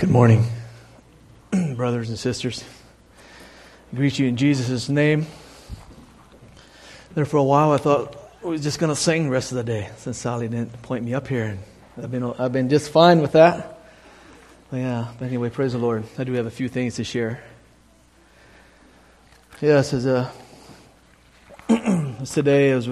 Good morning, brothers and sisters. I greet you in Jesus' name. There for a while I thought I was just going to sing the rest of the day since Sally didn't point me up here. And I've been just fine with that. But anyway, praise the Lord. I do have a few things to share. Yes, as today, as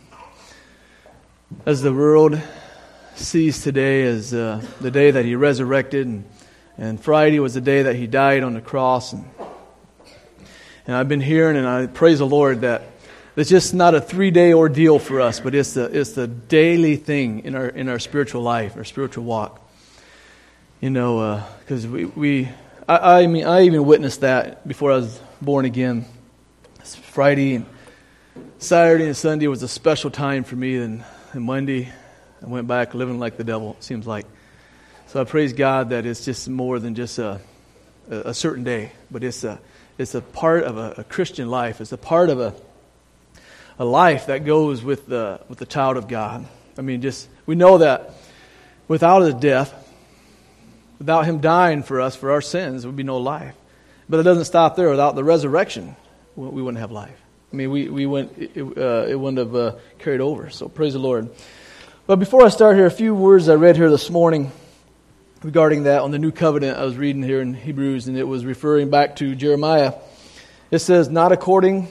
the world sees today as the day that He resurrected, and Friday was the day that He died on the cross, and I've been hearing, and I praise the Lord that it's just not a 3-day ordeal for us, but it's the daily thing in our spiritual life, our spiritual walk. You know, because I even witnessed that before I was born again. Friday, and Saturday, and Sunday was a special time for me, and Monday I went back living like the devil, it seems like. So I praise God that it's just more than just a certain day, but it's a part of a Christian life. It's a part of a life that goes with the child of God. I mean, we know that without His death, without Him dying for us for our sins, there would be no life. But it doesn't stop there. Without the resurrection, we wouldn't have life. I mean, it wouldn't have carried over. So praise the Lord. But before I start here, a few words I read here this morning regarding that on the new covenant. I was reading here in Hebrews, and it was referring back to Jeremiah. It says, not according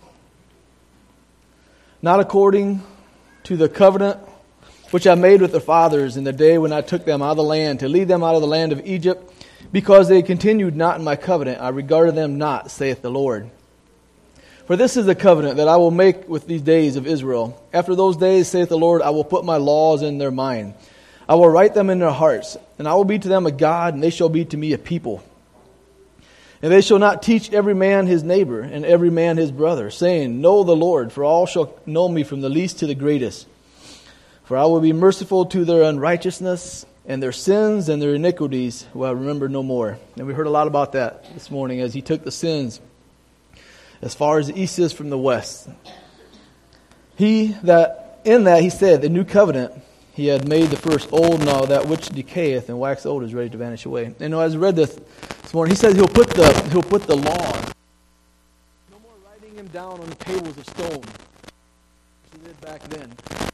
to the covenant which I made with the fathers in the day when I took them out of the land, to lead them out of the land of Egypt, because they continued not in my covenant. I regarded them not, saith the Lord. For this is the covenant that I will make with these days of Israel. After those days, saith the Lord, I will put my laws in their mind. I will write them in their hearts, and I will be to them a God, and they shall be to me a people. And they shall not teach every man his neighbor, and every man his brother, saying, Know the Lord, for all shall know me from the least to the greatest. For I will be merciful to their unrighteousness, and their sins and their iniquities will I remember no more. And we heard a lot about that this morning, as He took the sins as far as the east is from the west. He said, the new covenant, He had made the first old, now that which decayeth and waxeth old is ready to vanish away. And as I read this morning, He says He'll put the law. No more writing them down on tables of stone, as He did back then.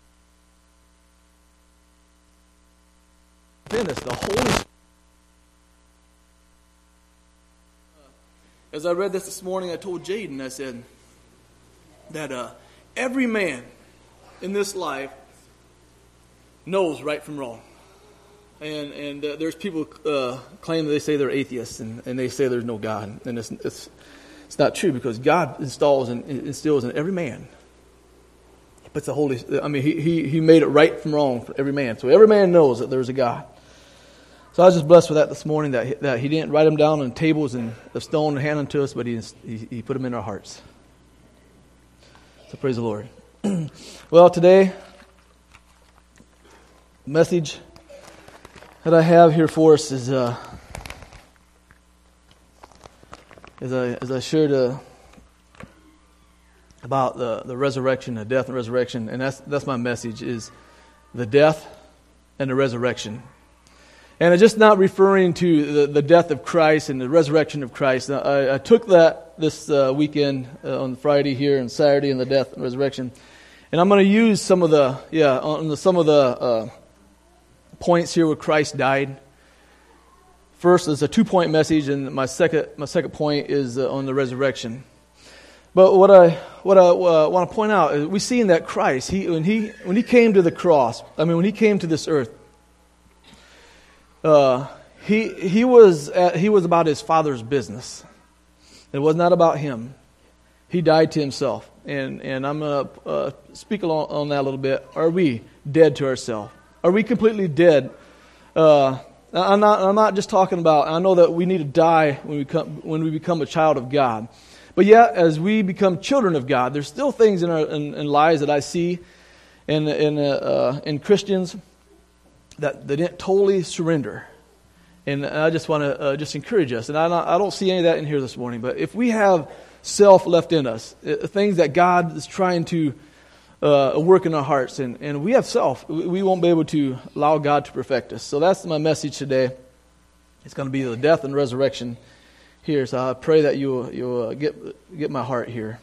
Then it's the Holy Spirit. As I read this morning, I told Jaden, I said that every man in this life knows right from wrong. And there's people claim that they say they're atheists and they say there's no God. And it's not true, because God instills in every man. He puts He made it right from wrong for every man. So every man knows that there's a God. So I was just blessed with that this morning, that He didn't write them down on tables of stone and hand them to us, but He put them in our hearts. So praise the Lord. Well, today, the message that I have here for us is, as I shared about the resurrection, the death and resurrection, and that's my message, is the death and the resurrection. And I'm just not referring to the death of Christ and the resurrection of Christ. I took that this weekend on Friday here and Saturday in the death and resurrection, and I'm going to use some of the points here where Christ died. First, it's a 2-point message, and my second point is on the resurrection. But what I want to point out is we see in that Christ, when he came to the cross, when He came to this earth, he was about His Father's business. It was not about Him. He died to Himself, and I'm going to speak on that a little bit. Are we dead to ourselves? Are we completely dead? I'm not just talking about. I know that we need to die when we become a child of God, but yet as we become children of God, there's still things in lives that I see in Christians that they didn't totally surrender. And I just want to just encourage us. And I don't see any of that in here this morning. But if we have self left in us, things that God is trying to work in our hearts, and we have self, we won't be able to allow God to perfect us. So that's my message today. It's going to be the death and resurrection here. So I pray that you'll get my heart here.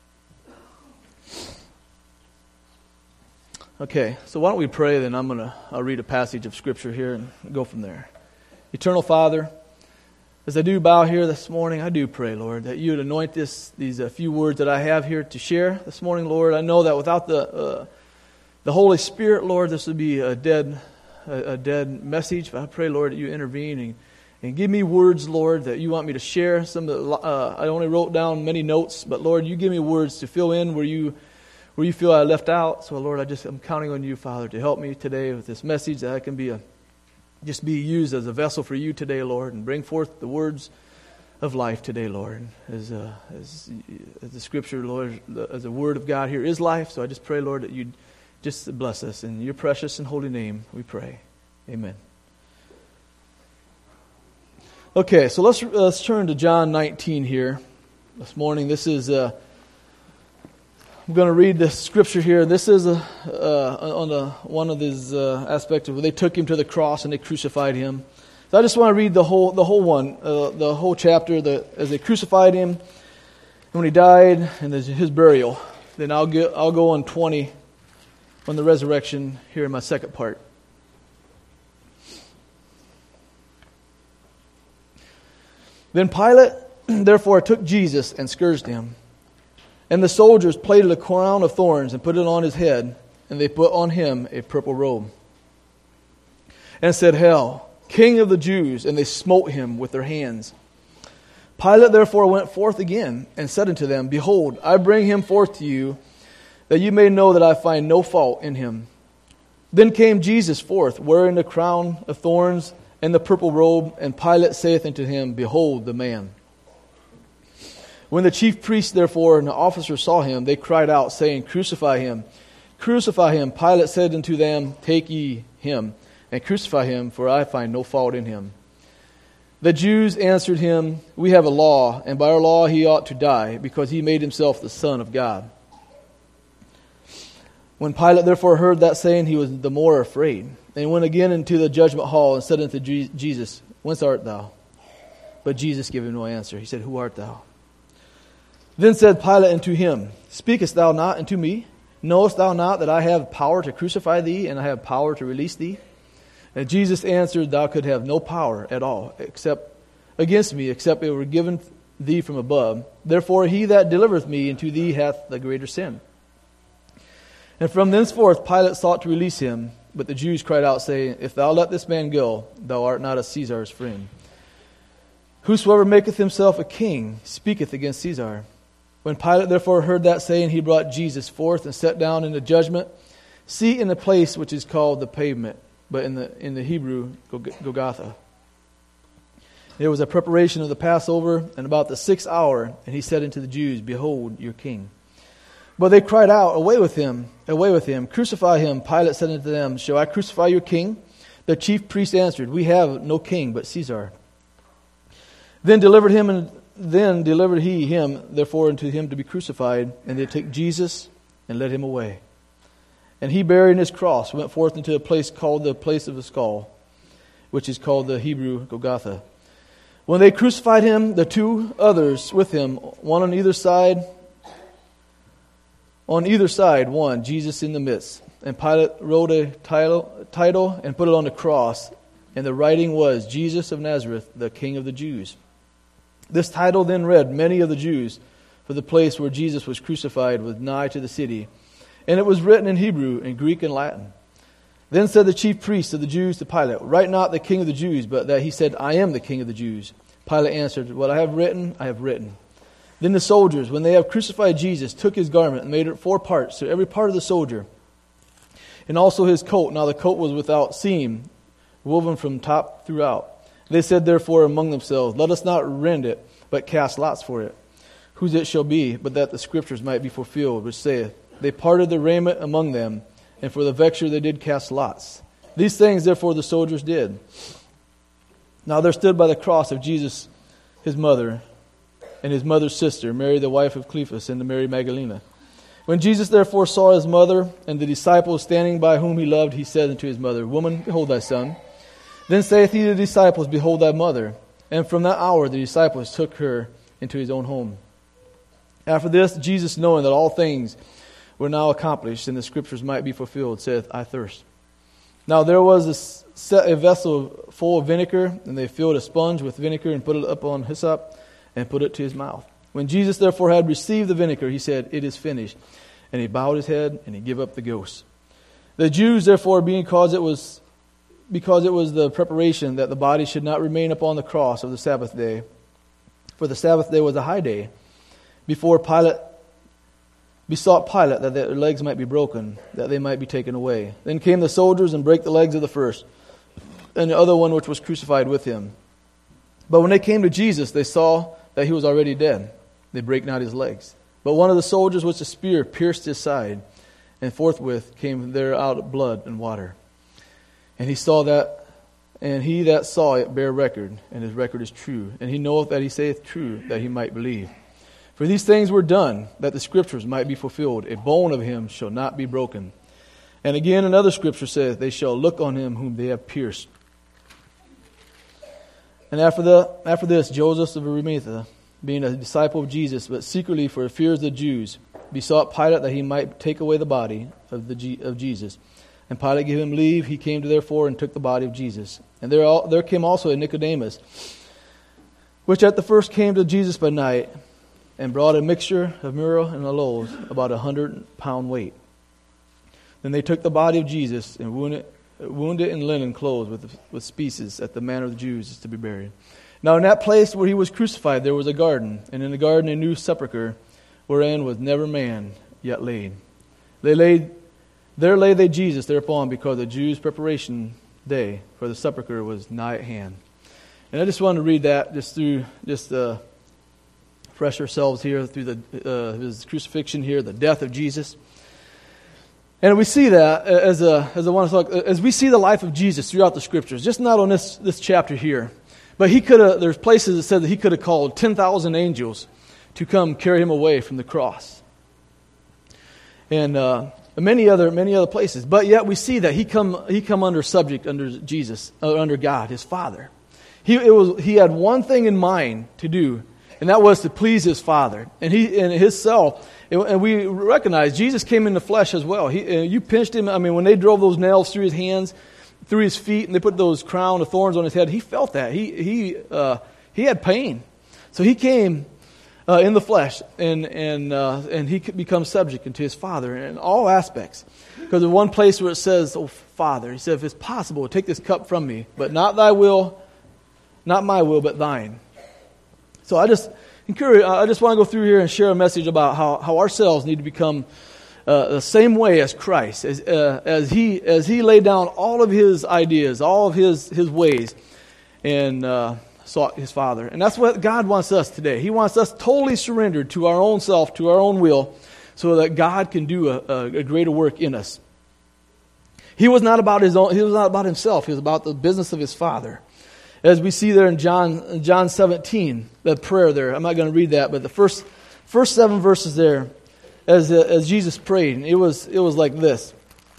Okay, so why don't we pray, then I'll read a passage of Scripture here and go from there. Eternal Father, as I do bow here this morning, I do pray, Lord, that you would anoint these few words that I have here to share this morning, Lord. I know that without the Holy Spirit, Lord, this would be a dead message. But I pray, Lord, that you intervene and give me words, Lord, that you want me to share. I only wrote down many notes, but Lord, you give me words to fill in where you feel I left out. So, Lord, I'm counting on you, Father, to help me today with this message, that I can be used as a vessel for you today, Lord, and bring forth the words of life today, Lord. As the Scripture, Lord, as the Word of God here is life. So I just pray, Lord, that you'd just bless us. In your precious and holy name we pray. Amen. Okay, so let's turn to John 19 here this morning. This is... I'm going to read the scripture here. This is on one of these aspects where they took him to the cross and they crucified him. So I just want to read the whole one, the whole chapter, as they crucified him, and when he died, and his burial. Then I'll go on 20 on the resurrection here in my second part. Then Pilate therefore took Jesus and scourged him. And the soldiers plaited a crown of thorns and put it on his head, and they put on him a purple robe. And said, Hail, King of the Jews! And they smote him with their hands. Pilate therefore went forth again, and said unto them, Behold, I bring him forth to you, that you may know that I find no fault in him. Then came Jesus forth, wearing the crown of thorns and the purple robe, and Pilate saith unto him, Behold the man. When the chief priests, therefore, and the officers saw him, they cried out, saying, Crucify him! Crucify him! Pilate said unto them, Take ye him, and crucify him, for I find no fault in him. The Jews answered him, We have a law, and by our law he ought to die, because he made himself the Son of God. When Pilate therefore heard that saying, he was the more afraid, and he went again into the judgment hall, and said unto Jesus, Whence art thou? But Jesus gave him no answer. He said, Who art thou? Then said Pilate unto him, Speakest thou not unto me? Knowest thou not that I have power to crucify thee, and I have power to release thee? And Jesus answered, Thou could have no power at all against me, except it were given thee from above. Therefore he that delivereth me unto thee hath the greater sin. And from thenceforth Pilate sought to release him, but the Jews cried out, saying, If thou let this man go, thou art not a Caesar's friend. Whosoever maketh himself a king speaketh against Caesar. When Pilate therefore heard that saying, he brought Jesus forth and sat down in the judgment seat in the place which is called the Pavement, but in the Hebrew, Golgotha. There was a preparation of the Passover, and about the 6th hour, and he said unto the Jews, Behold your king. But they cried out, Away with him, crucify him. Pilate said unto them, Shall I crucify your king? The chief priests answered, We have no king but Caesar. Then delivered he him, therefore, unto him to be crucified. And they took Jesus and led him away. And he, bearing his cross, went forth into a place called the place of the skull, which is called the Hebrew Golgotha. When they crucified him, the two others with him, one on either side, one, Jesus in the midst. And Pilate wrote a title and put it on the cross. And the writing was, Jesus of Nazareth, the King of the Jews. This title then read many of the Jews, for the place where Jesus was crucified was nigh to the city. And it was written in Hebrew, in Greek, and Latin. Then said the chief priests of the Jews to Pilate, Write not the King of the Jews, but that he said, I am the King of the Jews. Pilate answered, What I have written, I have written. Then the soldiers, when they have crucified Jesus, took his garment and made it 4 parts, to every part of the soldier, and also his coat. Now the coat was without seam, woven from top throughout. They said therefore among themselves, Let us not rend it, but cast lots for it, whose it shall be, but that the scriptures might be fulfilled, which saith, They parted the raiment among them, and for the vexure they did cast lots. These things therefore the soldiers did. Now there stood by the cross of Jesus his mother, and his mother's sister, Mary the wife of Cleophas, and the Mary Magdalene. When Jesus therefore saw his mother and the disciples standing by whom he loved, he said unto his mother, Woman, behold thy son. Then saith he to the disciples, Behold thy mother. And from that hour the disciples took her into his own home. After this, Jesus, knowing that all things were now accomplished, and the scriptures might be fulfilled, saith, I thirst. Now there was a vessel full of vinegar, and they filled a sponge with vinegar, and put it upon hyssop, and put it to his mouth. When Jesus therefore had received the vinegar, he said, It is finished. And he bowed his head, and he gave up the ghost. The Jews therefore, because it was the preparation that the body should not remain upon the cross of the Sabbath day, for the Sabbath day was a high day, besought Pilate that their legs might be broken, that they might be taken away. Then came the soldiers and brake the legs of the first, and the other one which was crucified with him. But when they came to Jesus, they saw that he was already dead. They brake not his legs. But one of the soldiers with a spear pierced his side, and forthwith came there out blood and water. And he that saw it bare record, and his record is true. And he knoweth that he saith true, that he might believe. For these things were done, that the scriptures might be fulfilled. A bone of him shall not be broken. And again another scripture saith, They shall look on him whom they have pierced. And after this, Joseph of Arimathea, being a disciple of Jesus, but secretly for fear of the Jews, besought Pilate that he might take away the body of Jesus. And Pilate gave him leave. He came therefore and took the body of Jesus. And there came also a Nicodemus, which at the first came to Jesus by night, and brought a mixture of myrrh and aloes, about 100-pound weight. Then they took the body of Jesus and wound it in linen clothes with spices, at the manner of the Jews is to be buried. Now in that place where he was crucified there was a garden, and in the garden a new sepulchre, wherein was never man yet laid. There laid they Jesus thereupon, because the Jews' preparation day for the sepulchre was nigh at hand. And I just wanted to read that refresh ourselves here through his crucifixion here, the death of Jesus. And we see that as we see the life of Jesus throughout the scriptures, just not on this chapter here, but there's places that said that he could have called 10,000 angels to come carry him away from the cross, and many other places. But yet we see that he come under Jesus, under God, his Father. He had one thing in mind to do, and that was to please his Father. And and we recognize Jesus came in the flesh as well. You pinched him. I mean, when they drove those nails through his hands, through his feet, and they put those crown of thorns on his head, he felt that. He had pain. So he came in the flesh, and he could become subject to his Father in all aspects. Because there's one place where it says, "Oh Father," he said, "if it's possible, take this cup from me, but not thy will, not my will, but thine." So I just want to go through here and share a message about how ourselves need to become the same way as Christ, as he laid down all of his ideas, all of his ways, and sought his Father. And that's what God wants us today. He wants us totally surrendered to our own self, to our own will, so that God can do a greater work in us. He was not about his own. He was not about himself. He was about the business of his Father. As we see there in John 17, that prayer there. I'm not going to read that, but the first 7 verses there, as Jesus prayed, it was like this.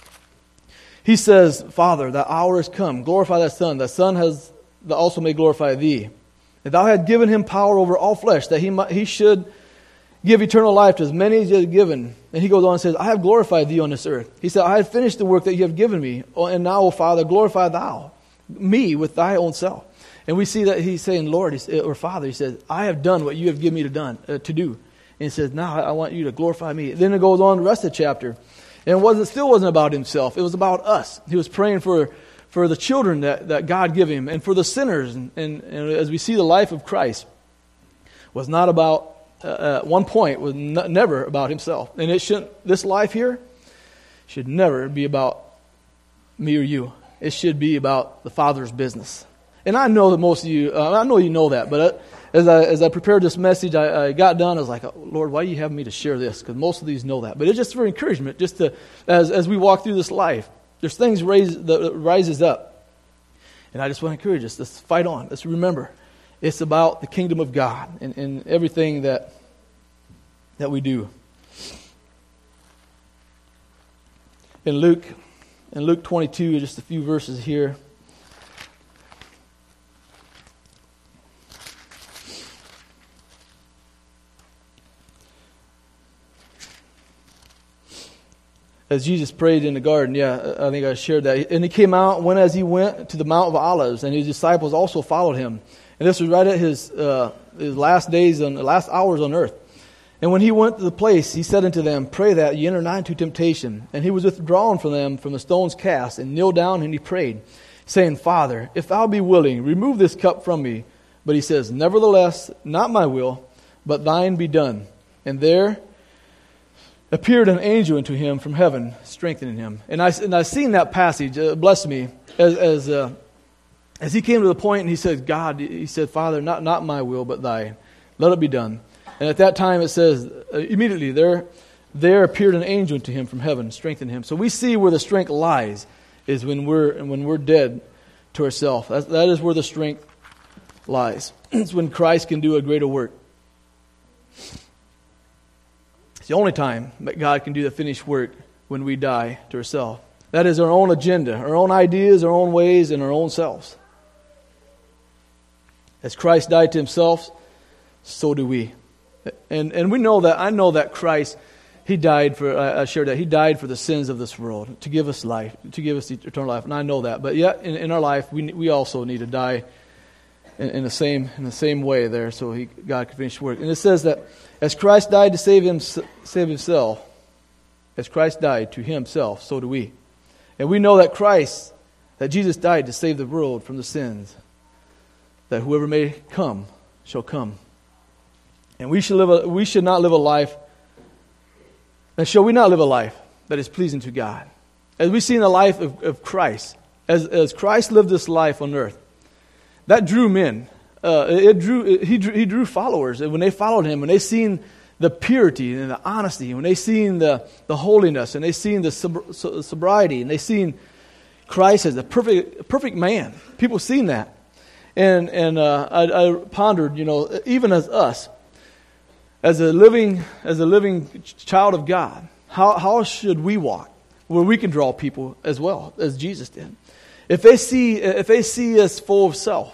He says, "Father, the hour is come. Glorify thy Son. Thy Son that also may glorify thee. And thou hast given him power over all flesh, that he should give eternal life to as many as you have given." And he goes on and says, "I have glorified thee on this earth." He said, "I have finished the work that you have given me. And now, O Father, glorify thou me with thy own self." And we see that he's saying, "Lord," or "Father," he says, "I have done what you have given me to do." And he says, "Now I want you to glorify me." Then it goes on the rest of the chapter. And it still wasn't about himself. It was about us. He was praying for the children that God gave him, and for the sinners. And as we see the life of Christ was not about, at one point, was never about himself. And this life here should never be about me or you. It should be about the Father's business. And I know that most of you, I know you know that, but as I prepared this message, I got done, I was like, "Oh, Lord, why do you have me to share this?" Because most of these know that. But it's just for encouragement, just to, as we walk through this life, there's things that rises up. And I just want to encourage us, let's fight on. Let's remember, it's about the kingdom of God and everything that we do. In Luke 22, just a few verses here. as Jesus prayed in the garden. Yeah, I think I shared that. And he came out, went as he went to the Mount of Olives, and his disciples also followed him. And this was right at his last days and last hours on earth. And when he went to the place, he said unto them, Pray that ye enter not into temptation. And he was withdrawn from them from the stone's cast, and kneeled down and he prayed, saying, Father, if thou be willing, remove this cup from me. But he says, Nevertheless, not my will, but thine be done. And there appeared an angel unto him from heaven, strengthening him. And I seen that passage, bless me, as he came to the point and he said, God, he said, Father, not my will, but thine. Let it be done. And at that time it says, immediately there appeared an angel unto him from heaven, strengthening him. So we see where the strength lies, is when we're dead to ourselves. That is where the strength lies. It's when Christ can do a greater work. It's the only time that God can do the finished work, when we die to ourselves. That is our own agenda, our own ideas, our own ways, and our own selves. As Christ died to himself, so do we. And we know that, I know that Christ, he died for, I shared that, he died for the sins of this world, to give us life, to give us eternal life. And I know that. But yet, in our life, we also need to die in the same way there, so God can finish work. And it says that as Christ died to save himself, as Christ died to himself, so do we. And we know that Jesus died to save the world from the sins, that whoever may come shall come. And we should not live a life, and shall we not live a life that is pleasing to God? As we see in the life of Christ, as Christ lived this life on earth, that drew men. He drew followers. And when they followed him, when they seen the purity and the honesty, when they seen the holiness, and they seen the sobriety, and they seen Christ as a perfect man, people seen that. And I pondered, even as us, as a living child of God, how should we walk where we can draw people as well as Jesus did? If they see us full of self,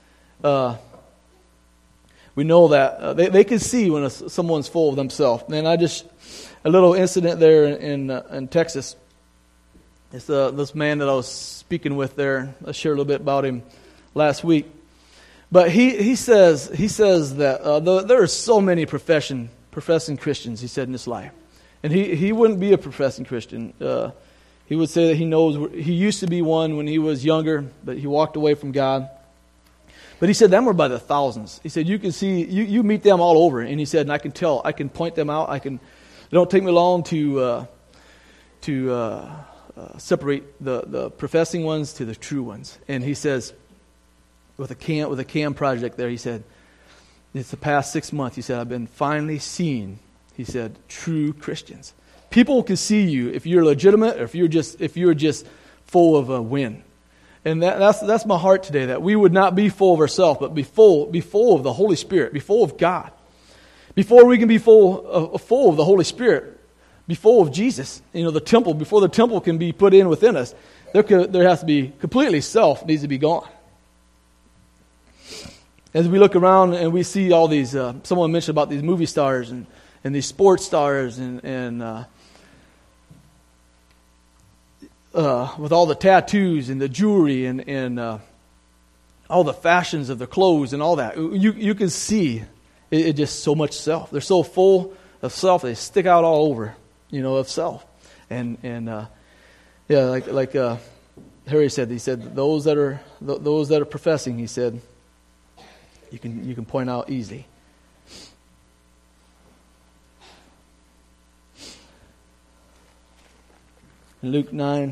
we know that they can see when someone's full of themselves. And a little incident there in Texas. It's this man that I was speaking with there. I shared a little bit about him last week. But he says that there are so many professing Christians, he said, in this life. And he wouldn't be a professing Christian. He would say that he used to be one when he was younger, but he walked away from God. But he said them were by the thousands. He said you can see, you meet them all over. And he said, and I can tell, I can point them out. It don't take me long to separate the professing ones to the true ones. And he says, with a CAM project there, he said, it's the past 6 months, he said, I've been finally seeing, he said, true Christians. People can see you if you're legitimate or if you're just full of a wind. And that's my heart today, that we would not be full of ourselves, but be full of the Holy Spirit, be full of God. Before we can be full of the Holy Spirit, be full of Jesus. The temple, before the temple can be put in within us, there has to be completely self needs to be gone. As we look around and we see all these, someone mentioned about these movie stars and these sports stars and with all the tattoos and the jewelry and all the fashions of the clothes and all that, you can see it just so much self. They're so full of self, they stick out all over, of self. And like Harry said, he said those that are professing, he said, you can point out easily. In Luke 9,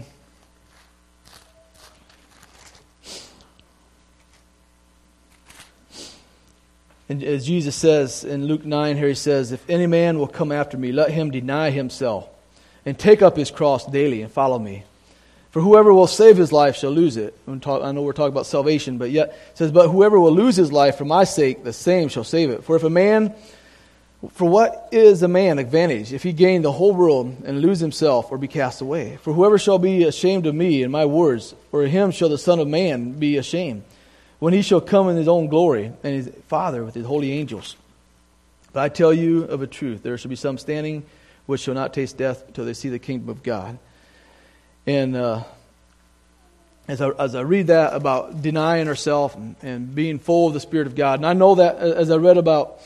and as Jesus says in Luke 9 here, he says, if any man will come after me, let him deny himself and take up his cross daily and follow me. For whoever will save his life shall lose it. I know we're talking about salvation, but yet it says, but whoever will lose his life for my sake, the same shall save it. For what is a man advantage if he gain the whole world and lose himself or be cast away? For whoever shall be ashamed of me and my words, for him shall the Son of Man be ashamed, when he shall come in his own glory and his Father with his holy angels. But I tell you of a truth, there shall be some standing which shall not taste death until they see the kingdom of God. And as I read that about denying ourselves and being full of the Spirit of God, and I know that as I read about,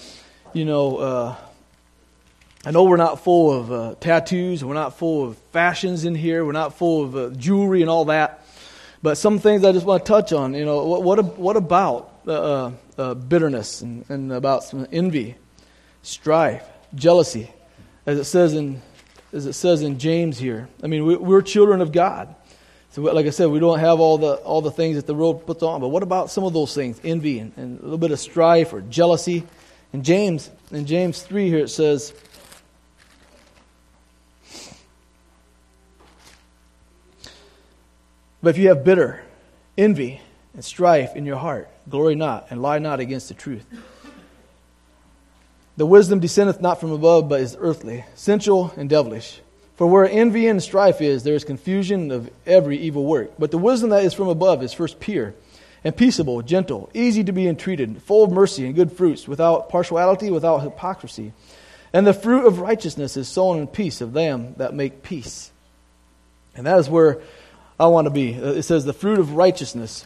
I know we're not full of tattoos, we're not full of fashions in here, we're not full of jewelry and all that, but some things I just want to touch on. What about bitterness and about some envy, strife, jealousy, as it says in James here. I mean, we're children of God. So, like I said, we don't have all the things that the world puts on. But what about some of those things? Envy and a little bit of strife or jealousy. In James 3 here it says, but if you have bitter envy and strife in your heart, glory not and lie not against the truth. The wisdom descendeth not from above, but is earthly, sensual, and devilish. For where envy and strife is, there is confusion of every evil work. But the wisdom that is from above is first pure, and peaceable, gentle, easy to be entreated, full of mercy and good fruits, without partiality, without hypocrisy. And the fruit of righteousness is sown in peace of them that make peace. And that is where I want to be. It says the fruit of righteousness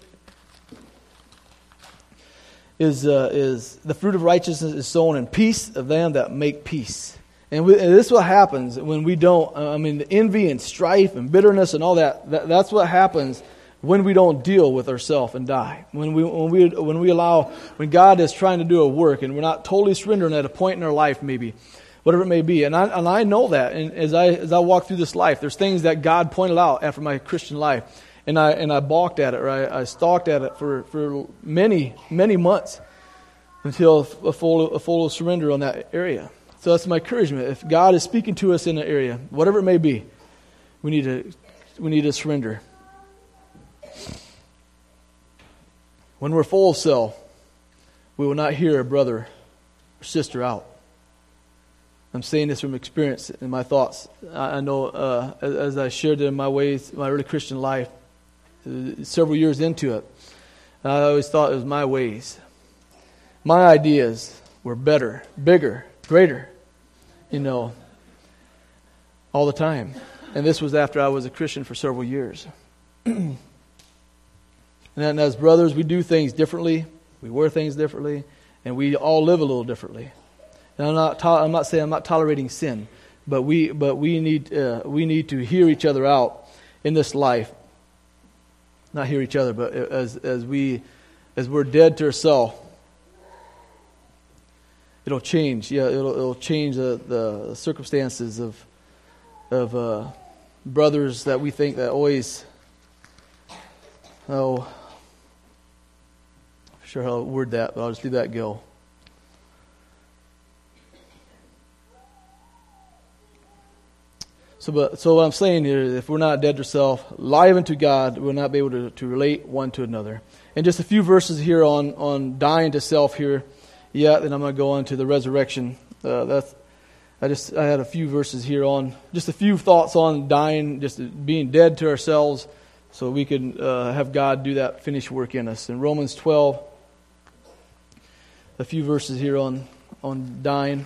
is the fruit of righteousness is sown in peace of them that make peace. And this is what happens when we don't. The envy and strife and bitterness and all that's what happens when we don't deal with ourselves and die. When God is trying to do a work and we're not totally surrendering at a point in our life, maybe whatever it may be. And I know that. And as I walk through this life, there's things that God pointed out after my Christian life, and I balked at it, or I stalked at it for many months until a full surrender on that area. So that's my encouragement. If God is speaking to us in an area, whatever it may be, we need to surrender. When we're full of self, we will not hear a brother or sister out. I'm saying this from experience in my thoughts. I know as I shared it in my ways, my early Christian life, several years into it, I always thought it was my ways. My ideas were better, bigger, greater, all the time. And this was after I was a Christian for several years. And as brothers, we do things differently, we wear things differently, and we all live a little differently. And I'm not saying I'm not tolerating sin, but we need to hear each other out in this life. Not hear each other, but as we're dead to ourselves, it'll change. Yeah, it'll change the circumstances of brothers that we think that always. I'm sure how to word that, but I'll just leave that go. So what I'm saying here is, if we're not dead to self, live unto God, we'll not be able to relate one to another. And just a few verses here on dying to self here. Yeah, then I'm going to go on to the resurrection. I had a few verses here on, just a few thoughts on dying, just being dead to ourselves, so we can have God do that finished work in us. In Romans 12, a few verses here on dying.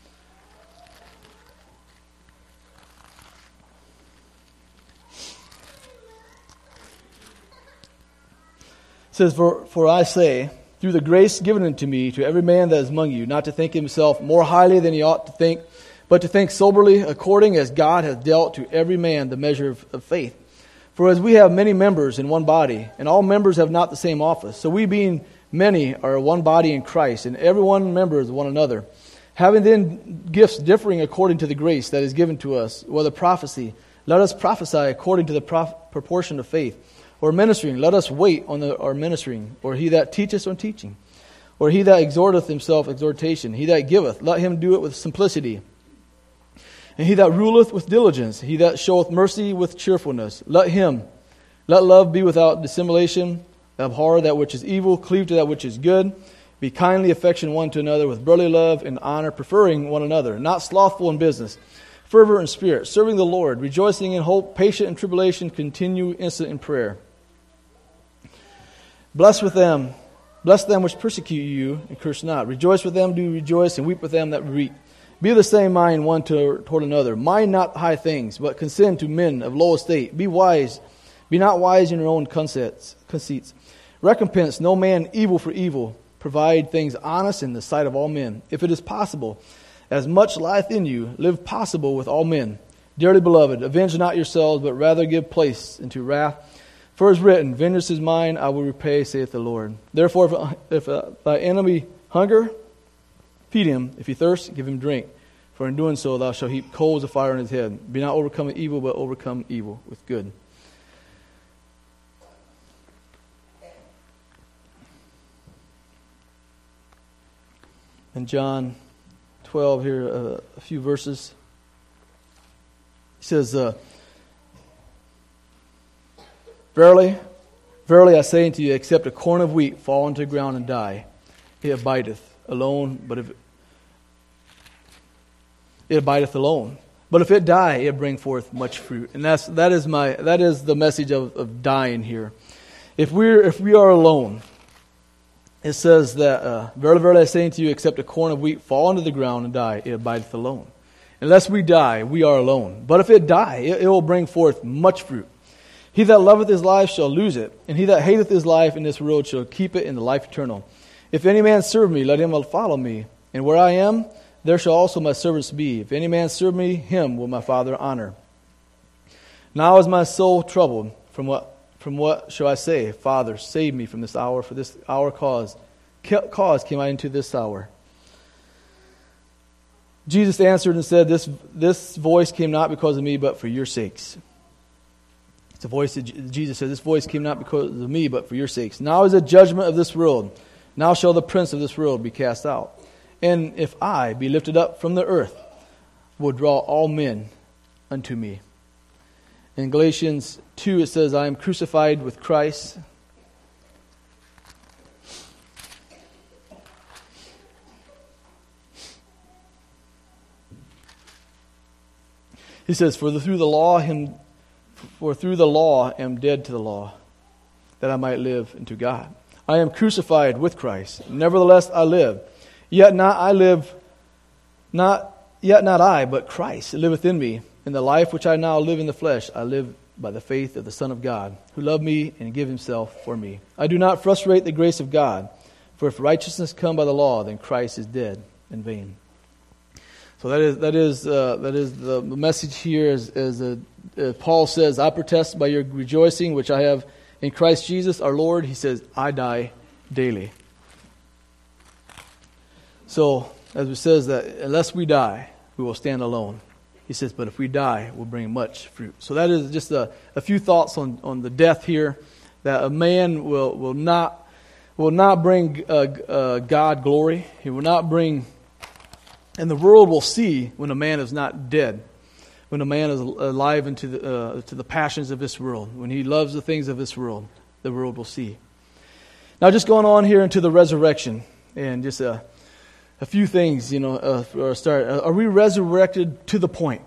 It says, For I say, through the grace given unto me, to every man that is among you, not to think himself more highly than he ought to think, but to think soberly, according as God hath dealt to every man the measure of faith. For as we have many members in one body, and all members have not the same office, so we being many are one body in Christ, and every one member is one another. Having then gifts differing according to the grace that is given to us, whether prophecy, let us prophesy according to the proportion of faith. Or ministering, let us wait on our ministering. Or he that teacheth on teaching. Or he that exhorteth himself, exhortation. He that giveth, let him do it with simplicity. And he that ruleth with diligence. He that showeth mercy with cheerfulness. Let love be without dissimulation. Abhor that which is evil, cleave to that which is good. Be kindly affectioned one to another with brotherly love and honor, preferring one another. Not slothful in business. Fervor in spirit, serving the Lord, rejoicing in hope, patient in tribulation, continue instant in prayer. Bless them which persecute you, and curse not. Rejoice with them, do rejoice, and weep with them that weep. Be of the same mind one toward another. Mind not high things, but consent to men of low estate. Be wise. Be not wise in your own conceits. Recompense no man evil for evil. Provide things honest in the sight of all men. If it is possible, as much lieth in you, live possible with all men. Dearly beloved, avenge not yourselves, but rather give place unto wrath. For it is written, Vengeance is mine, I will repay, saith the Lord. Therefore, if thy enemy hunger, feed him. If he thirst, give him drink. For in doing so, thou shalt heap coals of fire on his head. Be not overcome with evil, but overcome evil with good. In John 12 here, a few verses. He says, Verily, verily I say unto you, except a corn of wheat fall into the ground and die, it abideth alone, but if it abideth alone. But if it die, it bring forth much fruit. And that is the message of dying here. If we are alone, it says that, Verily, verily I say unto you, except a corn of wheat fall into the ground and die, it abideth alone. Unless we die, we are alone. But if it die, it will bring forth much fruit. He that loveth his life shall lose it, and he that hateth his life in this world shall keep it in the life eternal. If any man serve me, let him follow me. And where I am, there shall also my servants be. If any man serve me, him will my Father honor. Now is my soul troubled. From what shall I say? Father, save me from this hour, for this hour cause came I into this hour. Jesus answered and said, This voice came not because of me, but for your sakes. It's a voice that Jesus said, This voice came not because of me, but for your sakes. Now is the judgment of this world. Now shall the prince of this world be cast out. And if I be lifted up from the earth, will draw all men unto me. In Galatians 2 it says, I am crucified with Christ. He says, For through the law am dead to the law, that I might live unto God. I am crucified with Christ. Nevertheless I live. Yet not I, but Christ liveth in me. In the life which I now live in the flesh, I live by the faith of the Son of God, who loved me and gave himself for me. I do not frustrate the grace of God, for if righteousness come by the law, then Christ is dead in vain. So that is the message here. As Paul says, I protest by your rejoicing, which I have in Christ Jesus our Lord. He says, I die daily. So, as it says that unless we die, we will stand alone. He says, but if we die, we'll bring much fruit. So that is just a few thoughts on the death here. That a man will not bring God glory. He will not bring, and the world will see when a man is not dead, when a man is alive into the passions of this world, when he loves the things of this world, the world will see. Now, just going on here into the resurrection, and just a few things, for a start. Are we resurrected to the point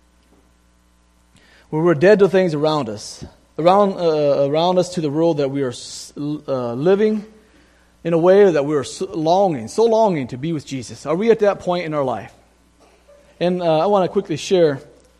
where we're dead to things around us, around us, to the world that we are living in a way that we are so longing to be with Jesus? Are we at that point in our life? And I want to quickly share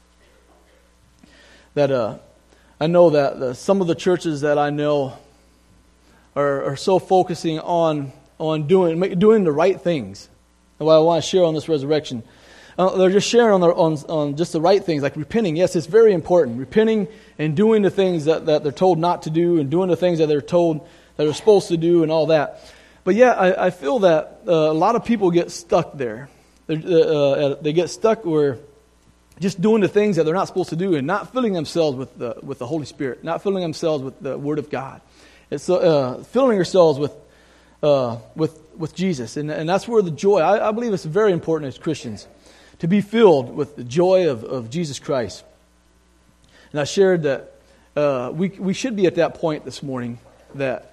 that I know that some of the churches that I know are so focusing on doing the right things. And what I want to share on this resurrection, they're just sharing on just the right things, like repenting. Yes, it's very important. Repenting and doing the things that they're told not to do, and doing the things that they're told that they're supposed to do, and all that. But yeah, I feel that a lot of people get stuck there. They get stuck where just doing the things that they're not supposed to do, and not filling themselves with the Holy Spirit, not filling themselves with the Word of God. It's filling ourselves with Jesus, and that's where the joy. I believe it's very important as Christians to be filled with the joy of Jesus Christ. And I shared that we should be at that point this morning that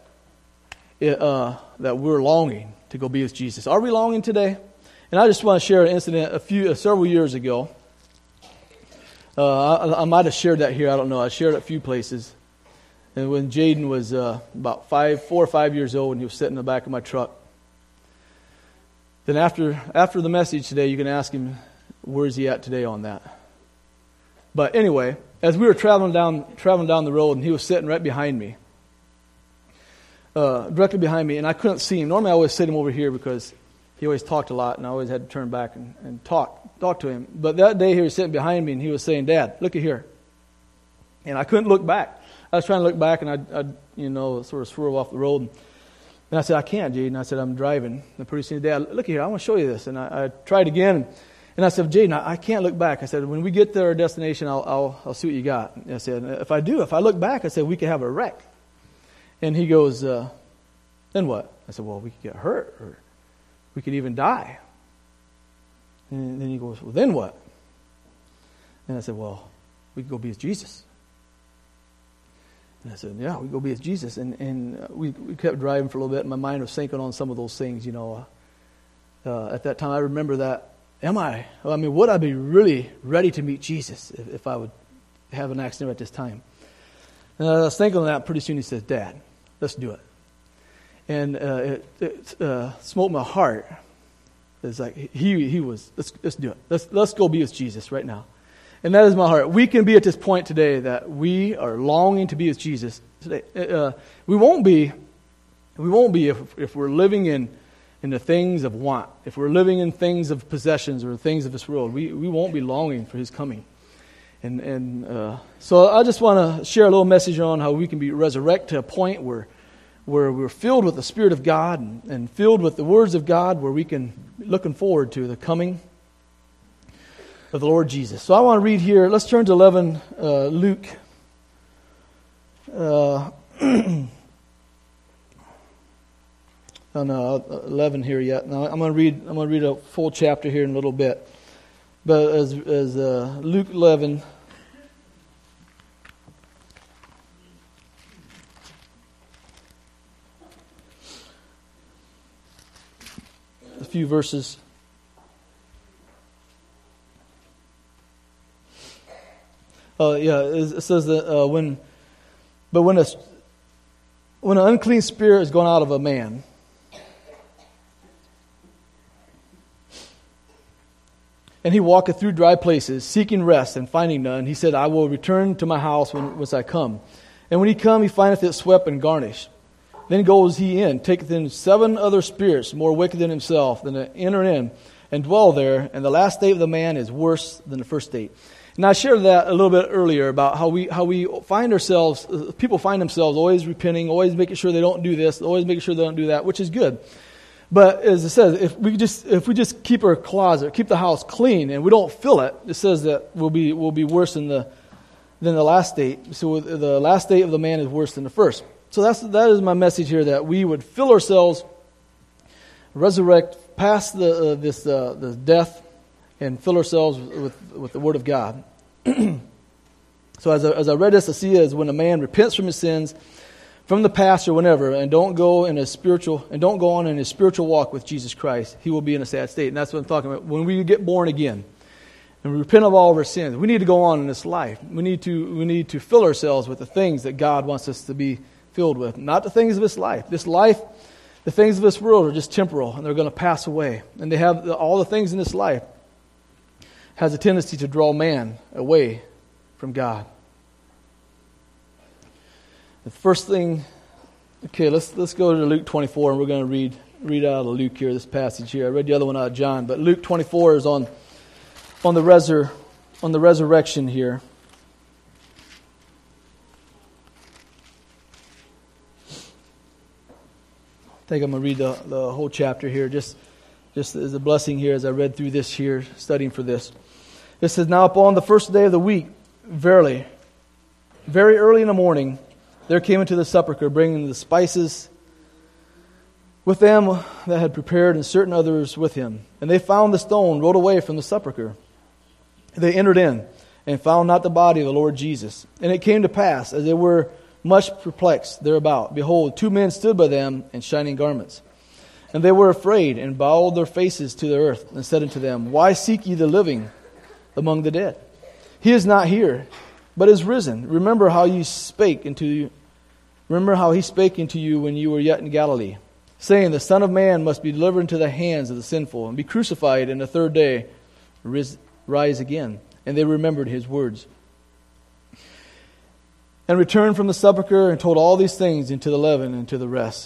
we're longing to go be with Jesus. Are we longing today? And I just want to share an incident several years ago. I might have shared that here. I don't know. I shared it a few places. And when Jaden was about 4 or 5 years old, and he was sitting in the back of my truck. Then after the message today, you can ask him where is he at today on that? But anyway, as we were traveling down the road, and he was sitting right behind me, directly behind me, and I couldn't see him. Normally I always sit him over here because he always talked a lot, and I always had to turn back and talk to him. But that day he was sitting behind me, and he was saying, "Dad, look at here." And I couldn't look back. I was trying to look back, and I'd sort of swerve off the road. And I said, "I can't, Jaden." I said, "I'm driving." And pretty soon, "Dad, look at here. I want to show you this." And I tried again, and I said, "Jaden, I can't look back." I said, "When we get to our destination, I'll see what you got." And I said, if I look back," I said, "we could have a wreck." And he goes, "Then what?" I said, "Well, we could get hurt, or we could even die." And then he goes, "Well, then what?" And I said, "Well, we could go be with Jesus." And I said, "Yeah, we go be with Jesus." And we kept driving for a little bit, and my mind was sinking on some of those things, At that time, I remember that, would I be really ready to meet Jesus if I would have an accident at this time? And I was thinking on that. Pretty soon he says, "Dad, let's do it." And it smote my heart. It's like he was, let's do it. Let's go be with Jesus right now. And that is my heart. We can be at this point today that we are longing to be with Jesus today. We won't be if we're living in the things of want. If we're living in things of possessions or things of this world, we won't be longing for His coming. And so I just want to share a little message on how we can be resurrected to a point where we're filled with the Spirit of God and filled with the words of God, where we can be looking forward to the coming of the Lord Jesus. So I want to read here. Let's turn to Luke. No, 11 here yet. Now I'm going to read a full chapter here in a little bit. But as Luke 11. A few verses. It says that when an unclean spirit is gone out of a man, and he walketh through dry places, seeking rest and finding none, he said, "I will return to my house whence I come. And when he come, he findeth it swept and garnished. Then goes he in, taketh in 7 other spirits more wicked than himself, than to enter in and dwell there. And the last state of the man is worse than the first state." And I shared that a little bit earlier about how we find ourselves, people find themselves always repenting, always making sure they don't do this, always making sure they don't do that, which is good. But as it says, if we just keep our closet, keep the house clean, and we don't fill it, it says that we'll be worse than the last state. So the last state of the man is worse than the first. So that is my message here, that we would fill ourselves, resurrect past this death, and fill ourselves with the Word of God. So as I read this, I see it as when a man repents from his sins, from the past or whenever, and don't go on in his spiritual walk with Jesus Christ, he will be in a sad state. And that's what I'm talking about. When we get born again and we repent of all of our sins, we need to go on in this life. We need to fill ourselves with the things that God wants us to be filled with, not the things of this life. This life, the things of this world are just temporal, and they're going to pass away. And they have all the things in this life has a tendency to draw man away from God. The first thing, okay, let's go to Luke 24, and we're going to read out of Luke here, this passage here. I read the other one out of John, but Luke 24 is on the resurrection here. I think I'm going to read the whole chapter here, just as a blessing here as I read through this here, studying for this. It says, "Now upon the first day of the week, verily, very early in the morning, there came into the sepulchre, bringing the spices with them that had prepared, and certain others with him. And they found the stone rolled away from the sepulchre. They entered in, and found not the body of the Lord Jesus. And it came to pass, as they were much perplexed thereabout, behold, 2 men stood by them in shining garments. And they were afraid, and bowed their faces to the earth, and said unto them, Why seek ye the living among the dead? He is not here, but is risen. Remember how he spake unto you when you were yet in Galilee, saying, The Son of Man must be delivered into the hands of the sinful, and be crucified, and the third day rise again. And they remembered his words. And returned from the sepulchre and told all these things unto the 11 and to the rest.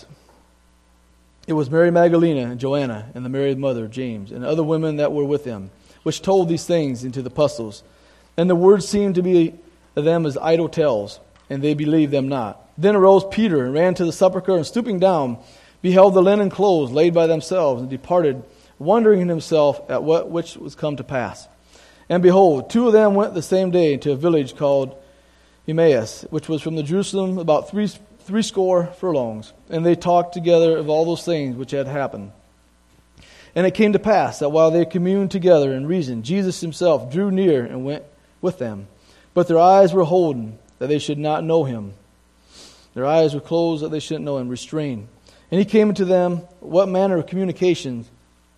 It was Mary Magdalene and Joanna and the Mary mother of James and other women that were with them, which told these things unto the apostles. And the words seemed to be to them as idle tales, and they believed them not. Then arose Peter and ran to the sepulchre, and stooping down, beheld the linen clothes laid by themselves, and departed, wondering in himself at what which was come to pass. And behold, two of them went the same day to a village called Emmaus, which was from the Jerusalem about threescore furlongs. And they talked together of all those things which had happened. And it came to pass that while they communed together and reasoned, Jesus himself drew near and went with them. But their eyes were holden, that they should not know him. Their eyes were closed, that they shouldn't know him, restrained. And he came unto them, what manner of communications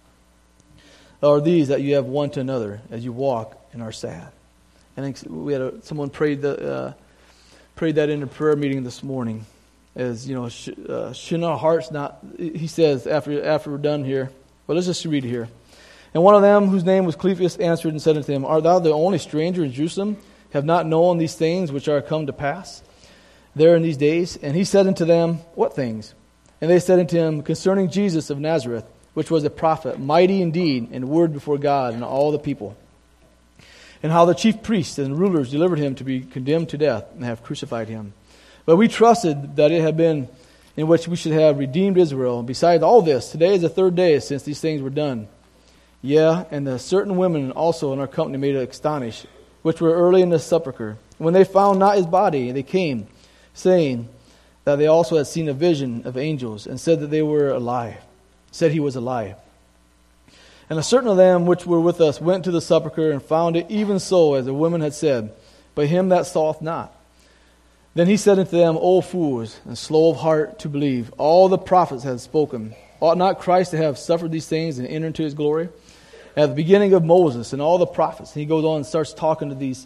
are these that you have one to another as you walk and are sad? I think we had someone prayed that in a prayer meeting this morning. As you know, should our hearts not? He says after we're done here. But let's just read it here. And one of them, whose name was Cleophas, answered and said unto him, Art thou the only stranger in Jerusalem, have not known these things which are come to pass there in these days? And he said unto them, What things? And they said unto him, Concerning Jesus of Nazareth, which was a prophet, mighty in deed and word before God and all the people. And how the chief priests and rulers delivered him to be condemned to death and have crucified him. But we trusted that it had been in which we should have redeemed Israel. And besides all this, today is the third day since these things were done. Yeah, and the certain women also in our company made us astonished, which were early in the sepulchre. When they found not his body, they came, saying that they also had seen a vision of angels, and said that they were alive. Said he was alive. And a certain of them which were with us went to the sepulchre, and found it even so as the women had said, but him that saweth not. Then he said unto them, O fools, and slow of heart to believe, all the prophets had spoken. Ought not Christ to have suffered these things and enter into his glory? At the beginning of Moses and all the prophets. And he goes on and starts talking to these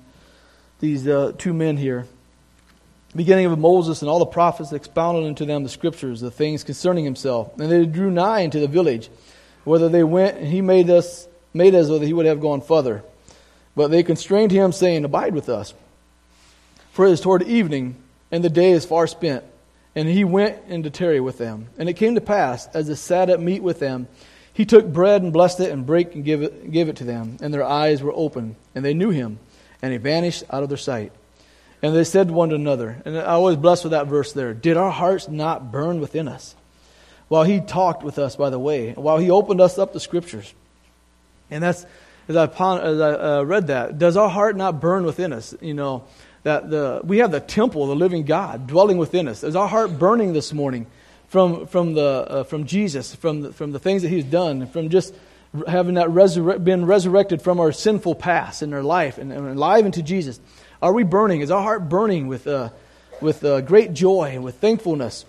two men here. Beginning of Moses and all the prophets expounded unto them the scriptures, the things concerning himself. And they drew nigh into the village, whither they went, and he made as though he would have gone further. But they constrained him, saying, Abide with us. For it is toward evening, and the day is far spent. And he went in to tarry with them. And it came to pass, as they sat at meat with them, he took bread and blessed it, and brake and gave it to them. And their eyes were open, and they knew him, and he vanished out of their sight. And they said one to another, and I was blessed with that verse there, Did our hearts not burn within us while he talked with us by the way, while he opened us up the scriptures? And that's, as I read that, does our heart not burn within us? You know, that we have the temple of the living God dwelling within us. Is our heart burning this morning from Jesus, from the things that he's done, from just having that been resurrected from our sinful past in our life and alive into Jesus? Are we burning? Is our heart burning with great joy and with thankfulness?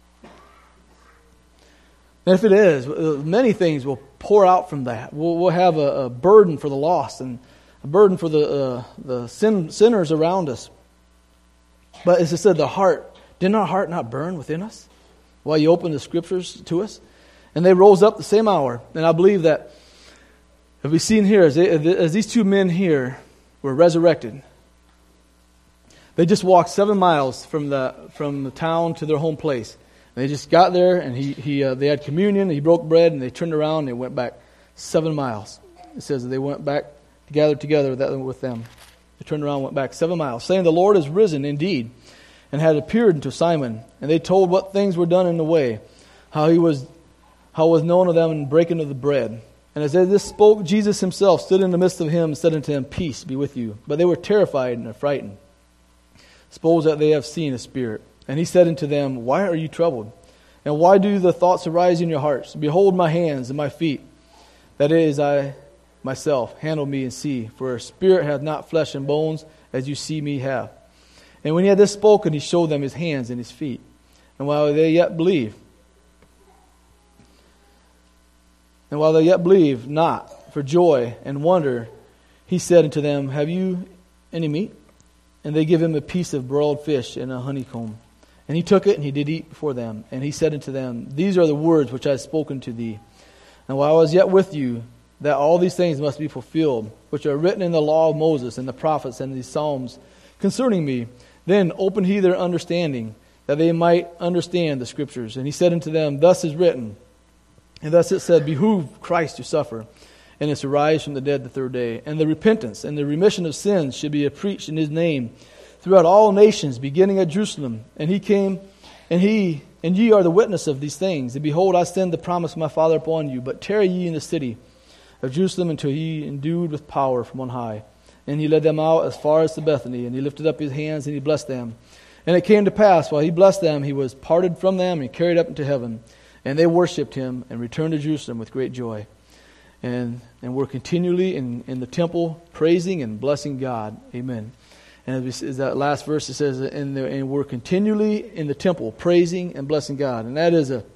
And if it is, many things will pour out from that. We'll have a burden for the lost and a burden for the sinners around us. But as I said, the heart, didn't our heart not burn within us while you opened the scriptures to us? And they rose up the same hour. And I believe that, if we've seen here, as these two men here were resurrected, they just walked 7 miles from the town to their home place. And they just got there, and they had communion. He broke bread, and they turned around and they went back 7 miles. It says that they went back, gathered together with them. They turned around and went back 7 miles, saying, The Lord is risen indeed, and had appeared unto Simon. And they told what things were done in the way, how it was known of them in breaking of the bread. And as they this spoke, Jesus himself stood in the midst of him and said unto them, Peace be with you. But they were terrified and affrighted. Suppose that they have seen a spirit. And he said unto them, Why are you troubled? And why do the thoughts arise in your hearts? Behold my hands and my feet, that it is I myself. Handle me and see. For a spirit hath not flesh and bones, as you see me have. And when he had this spoken, he showed them his hands and his feet. And while they yet believed not for joy and wonder, he said unto them, Have you any meat? And they give him a piece of broiled fish and a honeycomb. And he took it, and he did eat before them. And he said unto them, These are the words which I have spoken to thee. And while I was yet with you, that all these things must be fulfilled, which are written in the law of Moses and the prophets and these Psalms concerning me. Then opened he their understanding, that they might understand the Scriptures. And he said unto them, Thus is written, and thus it said, Behoove Christ to suffer, and is to rise from the dead the third day. And the repentance and the remission of sins should be preached in his name throughout all nations, beginning at Jerusalem. And he came, and ye are the witness of these things. And behold, I send the promise of my Father upon you. But tarry ye in the city of Jerusalem until ye endued with power from on high. And he led them out as far as to Bethany, and he lifted up his hands, and he blessed them. And it came to pass, while he blessed them, he was parted from them, and carried up into heaven. And they worshipped him, and returned to Jerusalem with great joy. And we're continually in the temple praising and blessing God. Amen. And as that last verse, it says, and we're continually in the temple praising and blessing God. And that is a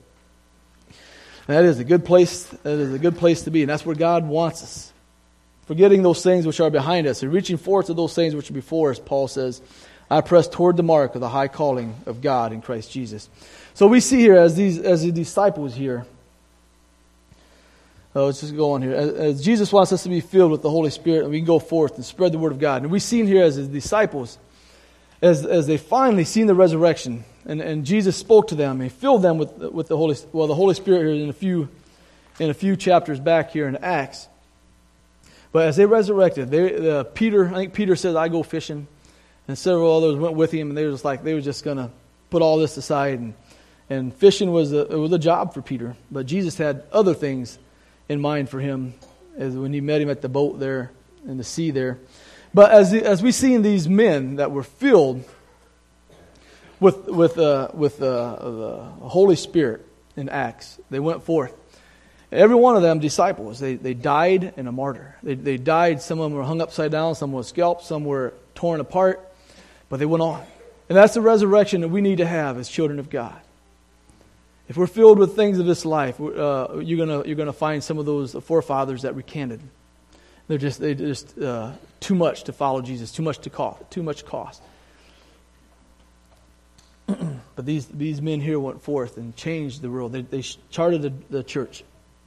good place. That is a good place to be, and that's where God wants us. Forgetting those things which are behind us and reaching forth to those things which are before us, Paul says, I press toward the mark of the high calling of God in Christ Jesus. So we see here as the disciples here. Let's just go on here. As Jesus wants us to be filled with the Holy Spirit, and we can go forth and spread the word of God. And we've seen here as his disciples, as they finally seen the resurrection, and Jesus spoke to them, and he filled them with the Holy Spirit here in a few chapters back here in Acts. But as they resurrected, I think Peter says, I go fishing. And several others went with him, and they were just going to put all this aside. And fishing was a job for Peter. But Jesus had other things in mind for him as when he met him at the boat there in the sea there. But as we see in these men that were filled with the Holy Spirit in Acts, they went forth. Every one of them disciples. They died in a martyr. They died. Some of them were hung upside down. Some were scalped. Some were torn apart. But they went on. And that's the resurrection that we need to have as children of God. If we're filled with things of this life, you're gonna find some of those forefathers that recanted. They're just too much to follow Jesus. Too much cost. But these men here went forth and changed the world. They charted the church.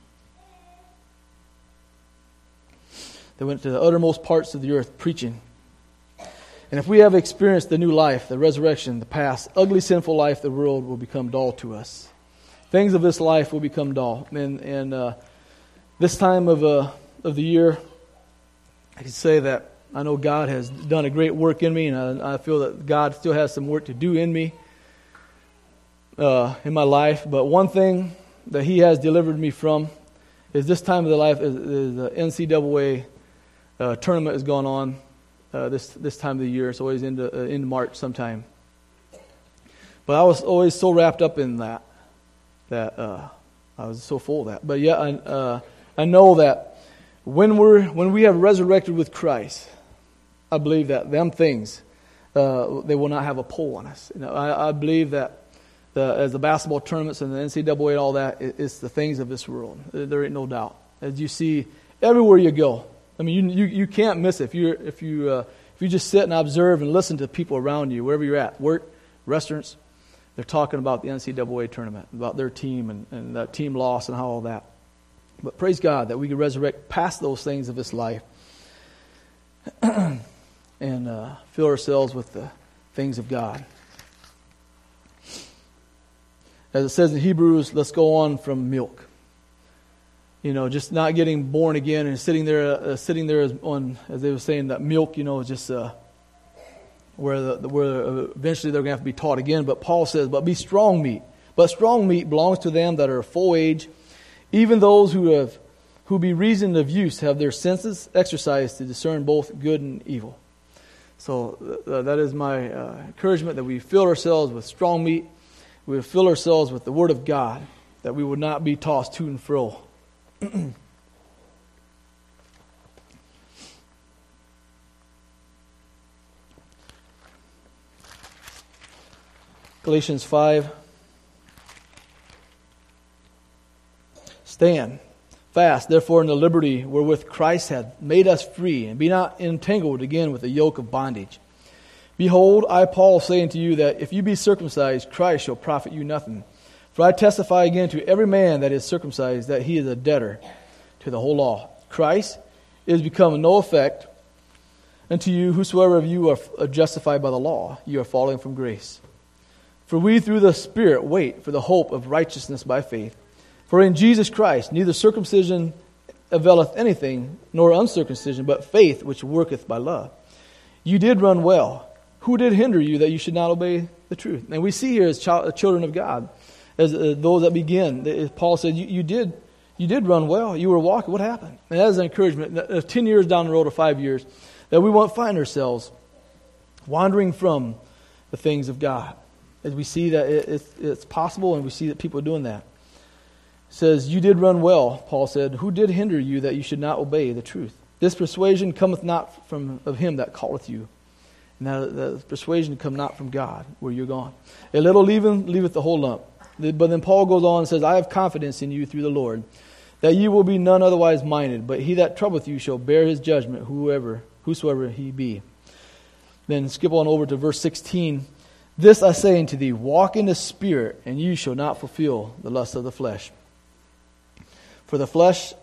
They went to the uttermost parts of the earth preaching. And if we have experienced the new life, the resurrection, the past, ugly, sinful life, the world will become dull to us. Things of this life will become dull. And this time of the year, I can say that I know God has done a great work in me, and I feel that God still has some work to do in me, in my life. But one thing that He has delivered me from is this time of the life is the NCAA tournament has gone on this time of the year. It's always in March sometime. But I was always so wrapped up in that I was so full of that. But yeah, I know that when we have resurrected with Christ, I believe that them things they will not have a pull on us. You know, I believe that as the basketball tournaments and the NCAA and all that, it's the things of this world. There ain't no doubt. As you see everywhere you go. I mean, you can't miss it if you just sit and observe and listen to people around you, wherever you're at, work, restaurants. They're talking about the NCAA tournament, about their team and that team loss and how all that. But praise God that we can resurrect past those things of this life and fill ourselves with the things of God. As it says in Hebrews, let's go on from milk. You know, just not getting born again and sitting there as they were saying, that milk, you know, just where eventually they're going to have to be taught again. But Paul says, but be strong meat. But strong meat belongs to them that are of full age, even those who be reasoned of use have their senses exercised to discern both good and evil. So that is my encouragement, that we fill ourselves with strong meat. We fill ourselves with the Word of God, that we would not be tossed to and fro. Galatians 5. Stand fast, therefore, in the liberty wherewith Christ hath made us free, and be not entangled again with the yoke of bondage. Behold, I, Paul, say unto you that if you be circumcised, Christ shall profit you nothing. For I testify again to every man that is circumcised that he is a debtor to the whole law. Christ, it has become of no effect unto you, whosoever of you are justified by the law, you are falling from grace. For we through the Spirit wait for the hope of righteousness by faith. For in Jesus Christ neither circumcision availeth anything, nor uncircumcision, but faith which worketh by love. You did run well. Who did hinder you that you should not obey the truth? And we see here as children of God, as those that begin, Paul said, you did run well. You were walking. What happened? And that is an encouragement. 10 years down the road or 5 years, that we won't find ourselves wandering from the things of God. As we see that it's possible, and we see that people are doing that. It says, you did run well, Paul said. Who did hinder you that you should not obey the truth? This persuasion cometh not of him that calleth you. And that persuasion come not from God, where you're gone. A little leaven leaveth the whole lump. But then Paul goes on and says, I have confidence in you through the Lord, that you will be none otherwise minded, but he that troubleth you shall bear his judgment, whosoever he be. Then skip on over to verse 16. This I say unto thee, walk in the Spirit, and you shall not fulfill the lust of the flesh. For the flesh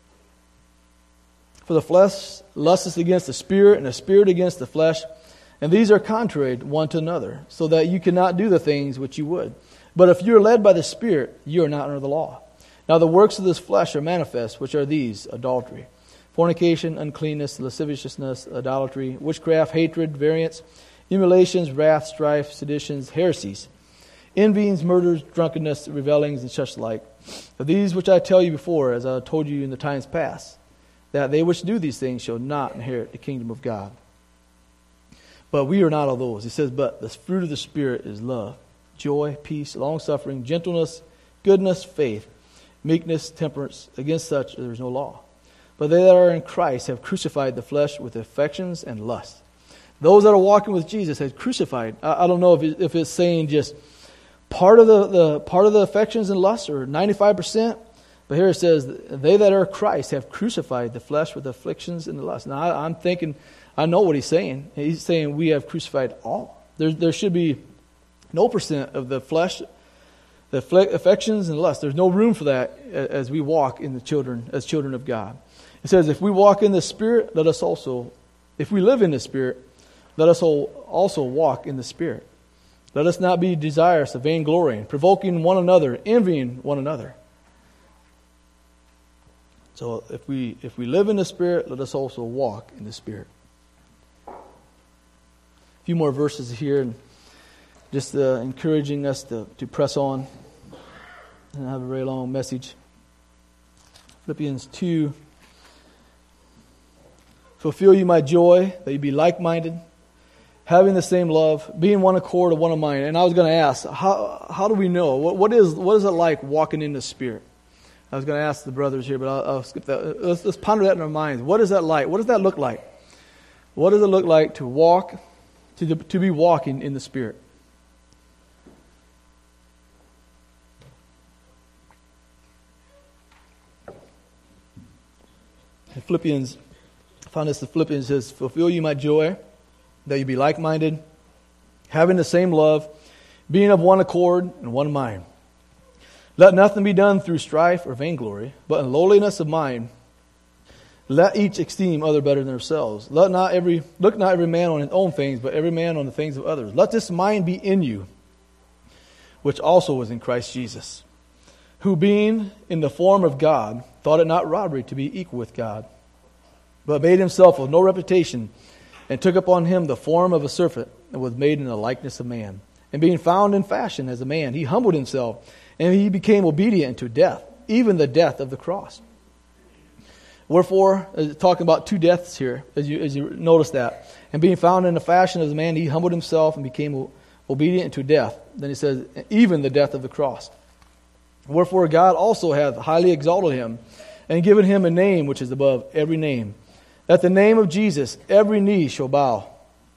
lusteth against the Spirit, and the Spirit against the flesh. And these are contrary one to another, so that you cannot do the things which you would. But if you are led by the Spirit, you are not under the law. Now the works of this flesh are manifest, which are these: adultery, fornication, uncleanness, lasciviousness, idolatry, witchcraft, hatred, variance, emulations, wrath, strife, seditions, heresies, envyings, murders, drunkenness, revellings, and such like. Of these which I tell you before, as I told you in the times past, that they which do these things shall not inherit the kingdom of God. But we are not of those. He says, but the fruit of the Spirit is love, joy, peace, long-suffering, gentleness, goodness, faith, meekness, temperance. Against such there is no law. But they that are in Christ have crucified the flesh with affections and lusts. Those that are walking with Jesus have crucified. I don't know if it's saying just part of the affections and lusts, or 95%. But here it says, they that are Christ have crucified the flesh with afflictions and the lust. Now I'm thinking, I know what he's saying. He's saying we have crucified all. There should be no percent of the flesh, the affections and lust. There's no room for that as we walk as children of God. It says, if we walk in the Spirit, if we live in the Spirit, let us also walk in the Spirit. Let us not be desirous of vainglorying, provoking one another, envying one another. So if we live in the Spirit, let us also walk in the Spirit. A few more verses here, and just encouraging us to press on. And I have a very long message. Philippians 2. Fulfill you my joy, that you be like-minded, having the same love, being one accord of one of mind. And I was going to ask, how do we know? What is it like walking in the Spirit? I was going to ask the brothers here, but I'll skip that. Let's ponder that in our minds. What is that like? What does that look like? What does it look like to walk, to be walking in the Spirit? In Philippians, I found this in Philippians, it says, fulfill you my joy, that you be like-minded, having the same love, being of one accord and one mind. Let nothing be done through strife or vainglory, but in lowliness of mind, let each esteem other better than themselves. Look not every man on his own things, but every man on the things of others. Let this mind be in you, which also was in Christ Jesus, who being in the form of God, thought it not robbery to be equal with God, but made himself of no reputation, and took upon him the form of a servant, and was made in the likeness of man. And being found in fashion as a man, he humbled himself, and he became obedient to death, even the death of the cross. Wherefore, talking about two deaths here, as you notice that. And being found in the fashion as a man, he humbled himself and became obedient to death. Then he says, even the death of the cross. Wherefore God also hath highly exalted him, and given him a name which is above every name, that the name of Jesus every knee shall bow,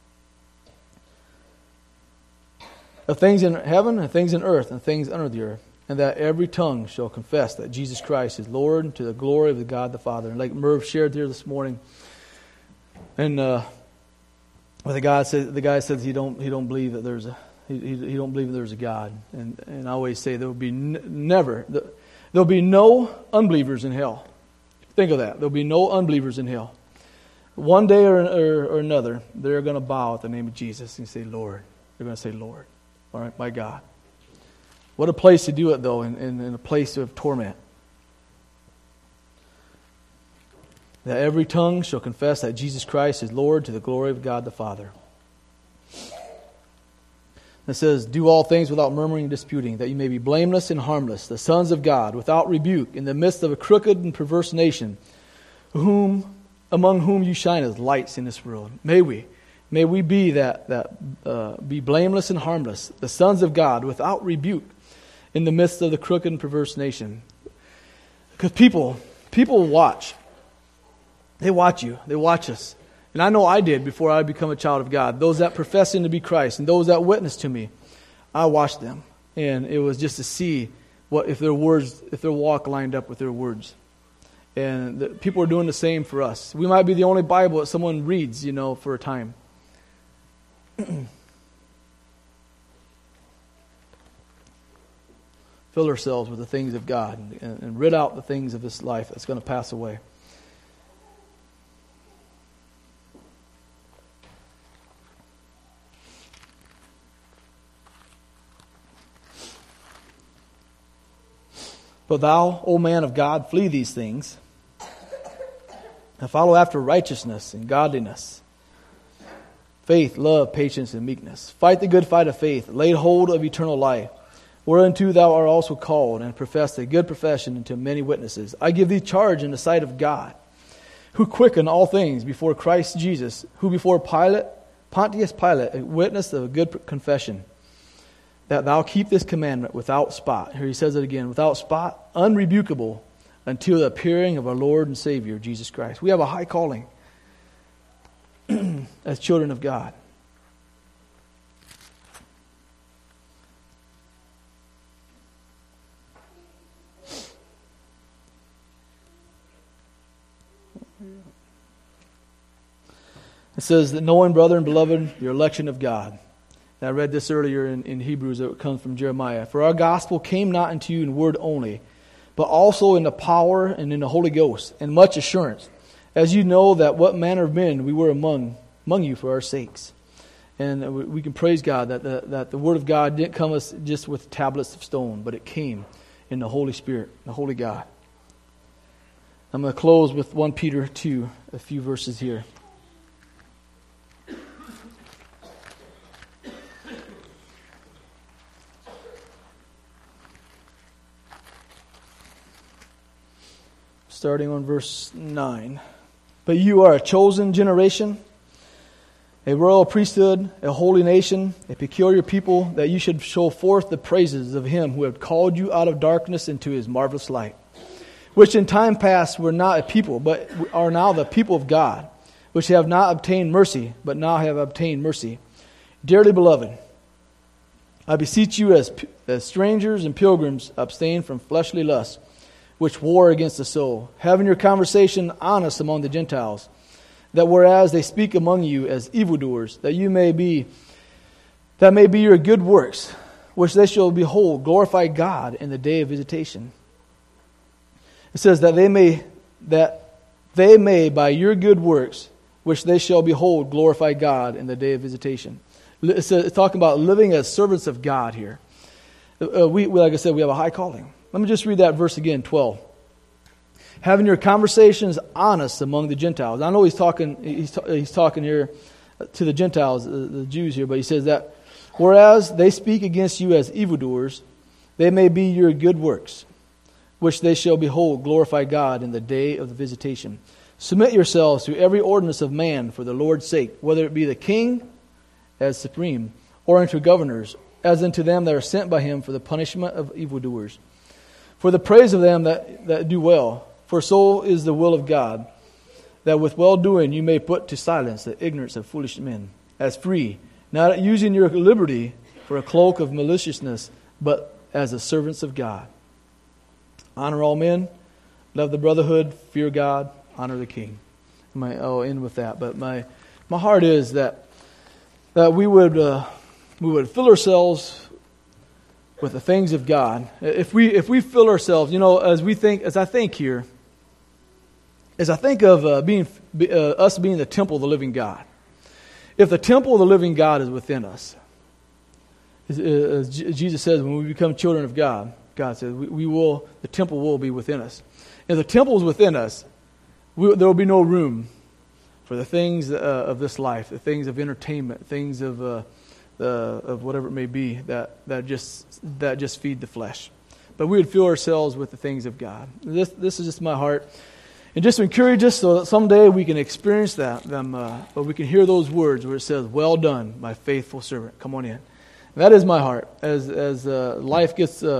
of things in heaven and things in earth and things under the earth, and that every tongue shall confess that Jesus Christ is Lord, to the glory of the God the Father. And like Merv shared here this morning, and the guy says he don't believe that there's a God, and I always say there will be no unbelievers in hell. Think of that. There'll be no unbelievers in hell. One day or another, they're going to bow at the name of Jesus and say, Lord. They're going to say, Lord. All right, my God. What a place to do it, though, in a place of torment. That every tongue shall confess that Jesus Christ is Lord to the glory of God the Father. It says, do all things without murmuring and disputing, that you may be blameless and harmless, the sons of God, without rebuke, in the midst of a crooked and perverse nation, among whom you shine as lights in this world. May we be be blameless and harmless, the sons of God, without rebuke, in the midst of the crooked and perverse nation. Because people watch. They watch you. They watch us. And I know I did before I become a child of God. Those that professing to be Christ and those that witness to me, I watched them. And it was just to see if their walk lined up with their words. And people are doing the same for us. We might be the only Bible that someone reads, for a time. Fill ourselves with the things of God and rid out the things of this life that's going to pass away. But thou, O man of God, flee these things, and follow after righteousness and godliness, faith, love, patience, and meekness. Fight the good fight of faith, lay hold of eternal life, whereunto thou art also called, and profess a good profession unto many witnesses. I give thee charge in the sight of God, who quickened all things before Christ Jesus, who before Pontius Pilate, a witness of a good confession, that thou keep this commandment without spot. Here he says it again, without spot, unrebukable, until the appearing of our Lord and Savior, Jesus Christ. We have a high calling as children of God. It says that knowing, brother and beloved, your election of God. And I read this earlier in Hebrews, that comes from Jeremiah. For our gospel came not unto you in word only, but also in the power and in the Holy Ghost, and much assurance, as you know that what manner of men we were among you for our sakes. And we can praise God that the word of God didn't come us just with tablets of stone, but it came in the Holy Spirit, the Holy God. I'm going to close with 1 Peter 2, a few verses here. Starting on verse 9. But you are a chosen generation, a royal priesthood, a holy nation, a peculiar people, that you should show forth the praises of Him who had called you out of darkness into His marvelous light, which in time past were not a people, but are now the people of God, which have not obtained mercy, but now have obtained mercy. Dearly beloved, I beseech you as strangers and pilgrims, abstain from fleshly lusts, which war against the soul, having your conversation honest among the Gentiles, that whereas they speak among you as evildoers, that may be your good works, which they shall behold, glorify God in the day of visitation. It says that they may by your good works, which they shall behold, glorify God in the day of visitation. It's talking about living as servants of God here. Like I said, we have a high calling. Let me just read that verse again, 12. Having your conversations honest among the Gentiles. I know he's talking here to the Gentiles, the Jews here, but he says that whereas they speak against you as evildoers, they may be your good works, which they shall behold, glorify God in the day of the visitation. Submit yourselves to every ordinance of man for the Lord's sake, whether it be the king as supreme, or unto governors, as unto them that are sent by him for the punishment of evildoers, for the praise of them that do well. For so is the will of God, that with well-doing you may put to silence the ignorance of foolish men, as free, not using your liberty for a cloak of maliciousness, but as the servants of God. Honor all men, love the brotherhood, fear God, honor the king. I'll end with that. But my heart is that we would fill ourselves with the things of God. If we fill ourselves, as I think here, is I think of us being the temple of the living God. If the temple of the living God is within us, as Jesus says, when we become children of God, God says the temple will be within us. If the temple is within us, there will be no room for the things of this life, the things of entertainment, things of whatever it may be that just feed the flesh. But we would fill ourselves with the things of God. This is just my heart. And just to encourage us so that someday we can experience but we can hear those words where it says, "Well done, my faithful servant. Come on in." And that is my heart. As life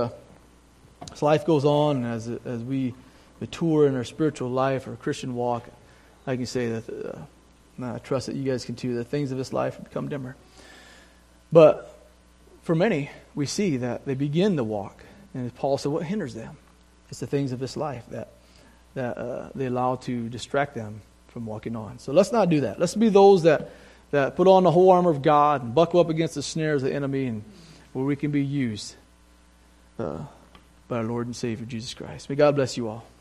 goes on, as we mature in our spiritual life, our Christian walk, I can say that I trust that you guys can too. The things of this life become dimmer. But for many, we see that they begin to walk. And as Paul said, what hinders them? It's the things of this life that they allow to distract them from walking on. So let's not do that. Let's be those that put on the whole armor of God and buckle up against the snares of the enemy, and where we can be used by our Lord and Savior, Jesus Christ. May God bless you all.